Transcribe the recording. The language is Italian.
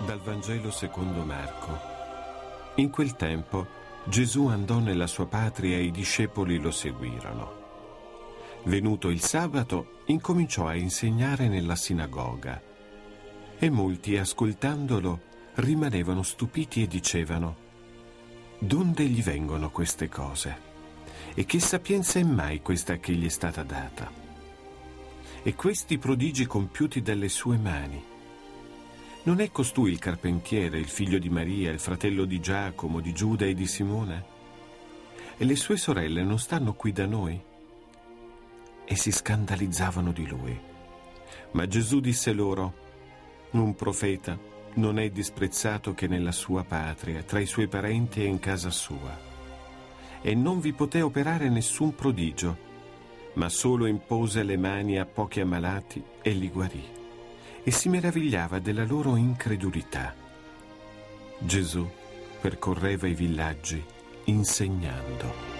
Dal Vangelo secondo Marco. In quel tempo Gesù andò nella sua patria e i discepoli lo seguirono. Venuto il sabato, incominciò a insegnare nella sinagoga. E molti, ascoltandolo, rimanevano stupiti e dicevano: «Donde gli vengono queste cose? E che sapienza è mai questa che gli è stata data? E questi prodigi compiuti dalle sue mani? Non è costui il carpentiere, il figlio di Maria, il fratello di Giacomo, di Giuda e di Simone? E le sue sorelle non stanno qui da noi?» E si scandalizzavano di lui. Ma Gesù disse loro: «Un profeta non è disprezzato che nella sua patria, tra i suoi parenti e in casa sua. E non vi poté operare nessun prodigio, ma solo impose le mani a pochi ammalati e li guarì. E si meravigliava della loro incredulità. Gesù percorreva i villaggi insegnando».